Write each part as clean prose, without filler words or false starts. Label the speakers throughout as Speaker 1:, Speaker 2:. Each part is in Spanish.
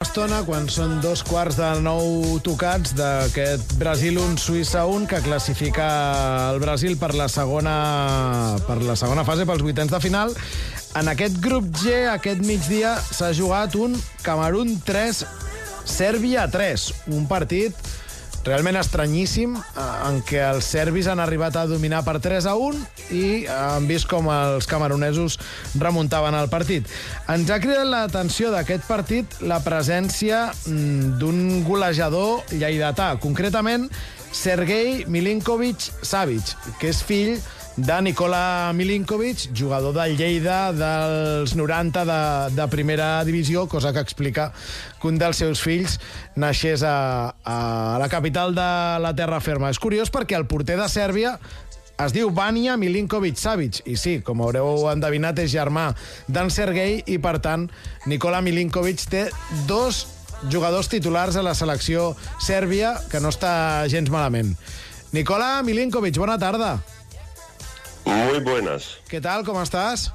Speaker 1: Estona, quan són 8:15 tocats d'aquest Brasil 1, Suïssa 1, que classifica el Brasil per la segona fase, pels vuitens de final. En aquest grup G, aquest migdia, s'ha jugat un Camerun 3, Sèrbia 3, un partit realment estranyíssim, en què els serbis han arribat a dominar per 3-1 i han vist com els camerunesos remuntaven el partit. Ens ha cridat l'atenció d'aquest partit la presència d'un golejador lleidatà, concretament Sergei Milinkovic-Savic, que és fill de Nikola Milinkovic, jugador del Lleida dels 90 de primera divisió, cosa que explica que un dels seus fills naixés a la capital de la terra ferma. És curiós perquè el porter de Sèrbia es diu Vanja Milinkovic-Savic, i sí, com haureu endevinat, és germà d'en Sergei, i per tant Nikola Milinkovic té dos jugadors titulars a la selecció sèrbia, que no està gens malament. Nikola Milinkovic, bona tarda.
Speaker 2: Muy buenas.
Speaker 1: ¿Qué tal? ¿Cómo estás?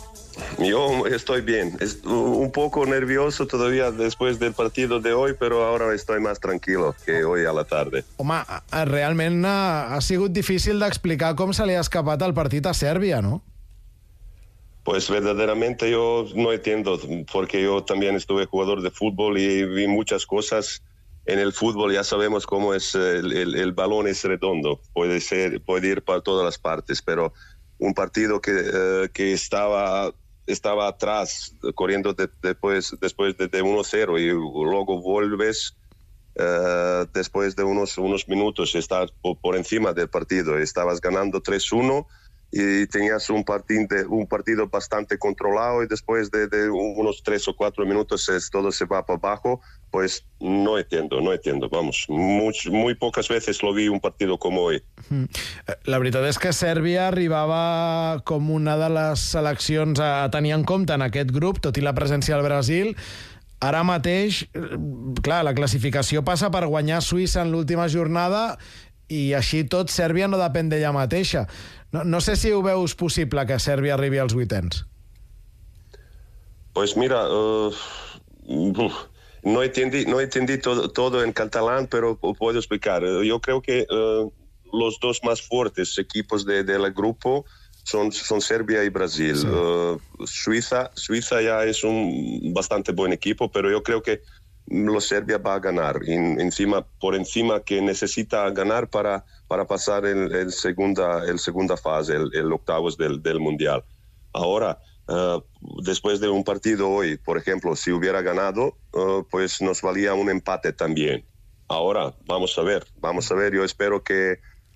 Speaker 2: Yo estoy bien. Un poco nervioso todavía después del partido de hoy, pero ahora estoy más tranquilo que hoy a la tarde.
Speaker 1: Home, realment ha sigut difícil d'explicar com se li ha escapat el partit a Sèrbia, ¿no?
Speaker 2: Pues verdaderamente yo no entiendo, porque yo también estuve jugador de fútbol y vi muchas cosas. En el fútbol ya sabemos cómo es, el balón es redondo, puede ir para todas las partes, pero un partido que estaba atrás, corriendo después de 1-0 y luego vuelves después de unos minutos, estás por encima del partido, estabas ganando 3-1 y tenías un partido bastante controlado, y después de unos 3 o 4 minutos todo se va para abajo. Pues no entiendo, vamos, muy pocas veces lo vi un partido como hoy.
Speaker 1: La veritat és que Sèrbia arribava com una de les seleccions a tenir en compte en aquest grup, tot i la presència del Brasil. Ara mateix, clar, la classificació passa per guanyar Suïssa en l'última jornada, i així tot Sèrbia no depèn d'ella mateixa. No sé si ho veus possible que Sèrbia arribi als vuitens.
Speaker 2: Pues mira, no entendí todo en catalán, pero puedo explicar. Yo creo que los dos más fuertes equipos del grupo son Serbia y Brasil. Sí. Suiza ya es un bastante buen equipo, pero yo creo que Serbia va a ganar, por encima que necesita ganar para pasar el segunda fase, el octavos del Mundial. Ahora, después de un partido hoy, por ejemplo, si hubiera ganado, pues nos valía un empate también. Ahora, vamos a ver, yo espero que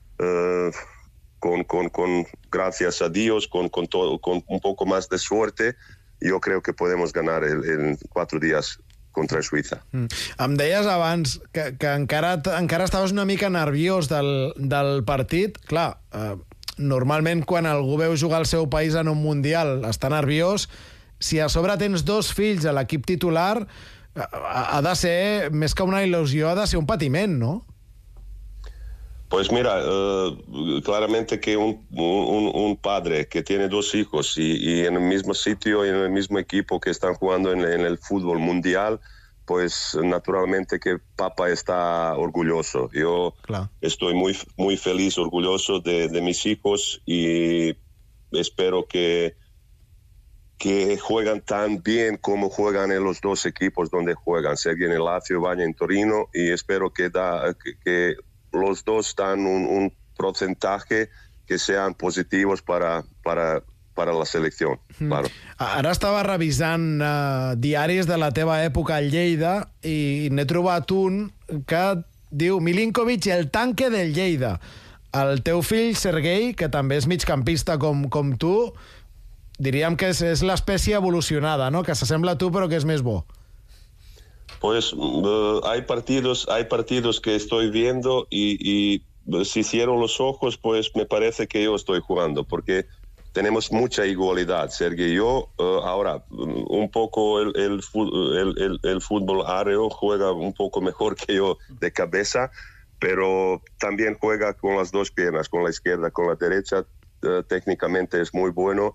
Speaker 2: con gracias a Dios, con un poco más de suerte, yo creo que podemos ganar en 4 días contra Suïssa.
Speaker 1: Em deies abans que encara estaves una mica nerviós del partit. Clar, normalment quan algú veu jugar al seu país en un Mundial està nerviós. Si a sobre tens dos fills a l'equip titular, ha de ser, més que una il·lusió, ha de ser un patiment, no?
Speaker 2: Pues mira, claramente que un padre que tiene 2 hijos y en el mismo sitio y en el mismo equipo que están jugando en el fútbol mundial, pues naturalmente que papá está orgulloso. Yo estoy muy feliz, orgulloso de mis hijos, y espero que juegan tan bien como juegan en los dos equipos donde juegan, Sergio en el Lazio, Vanja en Torino, y espero que los dos dan un porcentaje que sean positivos para la selecció. Claro.
Speaker 1: Ara estava revisant diaris de la teva època al Lleida i n'he trobat un que diu Milinkovic, el tanque del Lleida. El teu fill, Sergei, que també és migcampista com tu, diríem que és l'espècie evolucionada, no? Que s'assembla a tu però que és més bo.
Speaker 2: Pues hay partidos que estoy viendo y si cierro los ojos, pues me parece que yo estoy jugando, porque tenemos mucha igualdad, Sergio y yo. Ahora, un poco el fútbol aéreo juega un poco mejor que yo de cabeza, pero también juega con las dos piernas, con la izquierda, con la derecha. Técnicamente es muy bueno.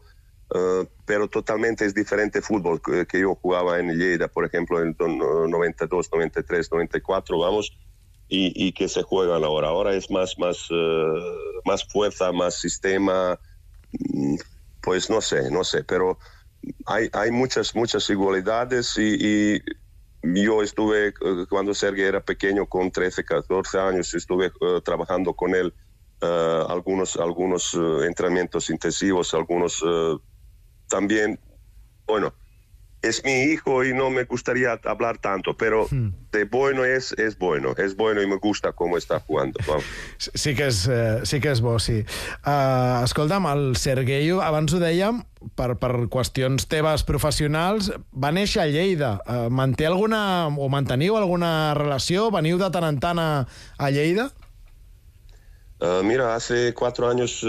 Speaker 2: pero totalmente es diferente fútbol que yo jugaba en Lleida, por ejemplo, en 92, 93, 94, vamos, y que se juegan ahora. Ahora es más fuerza, más sistema, pues no sé, pero hay muchas igualdades y yo estuve, cuando Sergei era pequeño, con 13, 14 años, estuve trabajando con él algunos entrenamientos intensivos, algunos también, bueno, es mi hijo y no me gustaría hablar tanto, pero de bueno es bueno y me gusta cómo está jugando. Wow.
Speaker 1: Sí que és bo, sí. Escolta'm, el Sergei, abans ho dèiem, per qüestions teves professionals, va néixer a Lleida. Manteniu alguna relació? Veniu de tant en tant a Lleida?
Speaker 2: Mira, hace 4 años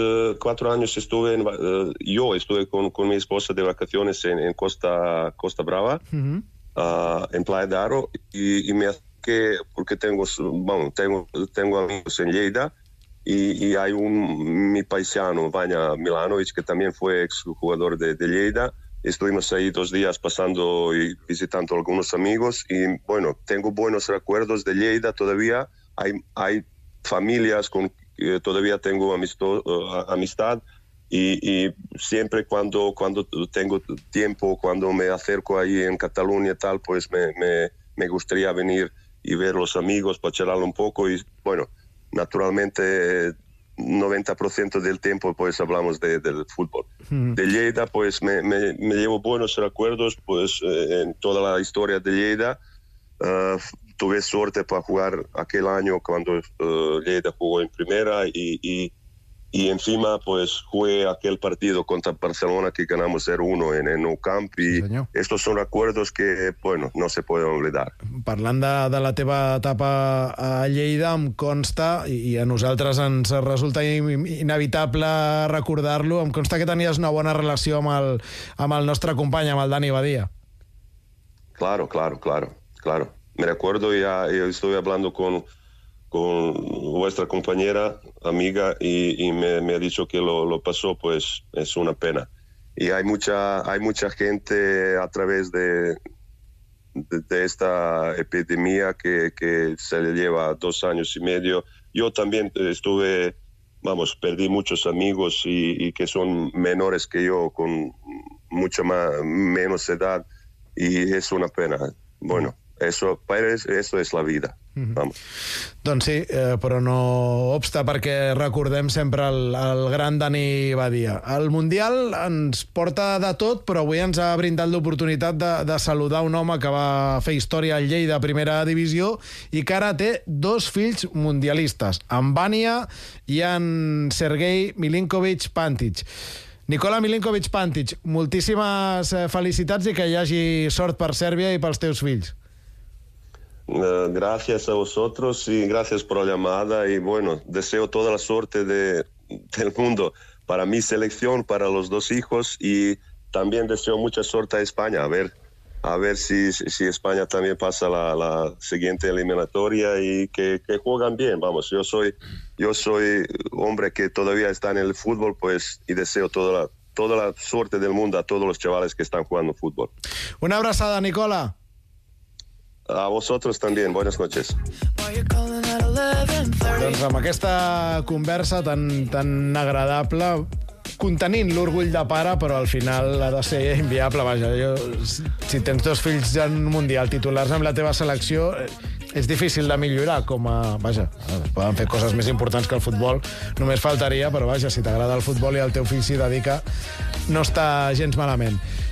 Speaker 2: yo estuve con mi esposa de vacaciones en Costa Brava, en Playa de Aro, y me acerqué porque tengo amigos en Lleida, y hay mi paisano, Vanja Milanovic, que también fue exjugador de Lleida. Estuvimos ahí 2 días pasando y visitando a algunos amigos, y bueno, tengo buenos recuerdos de Lleida todavía. Hay familias con todavía tengo amistad, y siempre cuando tengo tiempo, cuando me acerco ahí en Cataluña tal, pues me gustaría venir y ver los amigos para charlar un poco, y bueno, naturalmente 90% del tiempo pues hablamos del fútbol. De Lleida pues me llevo buenos recuerdos pues en toda la historia de Lleida. Tuve suerte para jugar aquel año cuando Lleida jugó en primera, y encima pues jugué aquel partido contra Barcelona que ganamos 0-1 en Nou Camp, i sí, estos son recuerdos que, bueno, no se pueden olvidar.
Speaker 1: Parlant de la teva etapa a Lleida, em consta, i a nosaltres ens resulta inevitable recordar-lo, em consta que tenies una bona relació amb el nostre company, amb el Dani Badia.
Speaker 2: Claro. Me recuerdo, yo estuve hablando con vuestra compañera, amiga, y me ha dicho que lo pasó, pues es una pena. Y hay mucha gente a través de esta epidemia que se le lleva 2 años y medio. Yo también perdí muchos amigos y que son menores que yo, con mucha menos edad, y es una pena. Bueno, eso es la vida. Vamos.
Speaker 1: Doncs sí, però no obsta, perquè recordem sempre el gran Dani Badia. El Mundial ens porta de tot, però avui ens ha brindat l'oportunitat de saludar un home que va fer història al Lleida a primera divisió i que ara té 2 fills mundialistes, en Vanja i en Sergei Milinkovic-Pantic. Nikola Milinkovic-Pantic, moltíssimes felicitats i que hi hagi sort per Sèrbia i pels teus fills.
Speaker 2: Gracias a vosotros y gracias por la llamada, y bueno, deseo toda la suerte del mundo para mi selección, para los 2 hijos, y también deseo mucha suerte a España, a ver si España también pasa la siguiente eliminatoria y que juegan bien. Vamos, yo soy hombre que todavía está en el fútbol, pues, y deseo toda la suerte del mundo a todos los chavales que están jugando fútbol.
Speaker 1: Una abrazada, Nikola.
Speaker 2: A vosotros también, buenas noches.
Speaker 1: Doncs amb aquesta conversa tan agradable, contenint l'orgull de pare, però al final ha de ser inviable. Vaja, si tens 2 fills en Mundial titulars amb la teva selecció, és difícil de millorar Vaja, poden fer coses més importants que el futbol, només faltaria, però vaja, si t'agrada el futbol i el teu fill s'hi dedica, no està gens malament.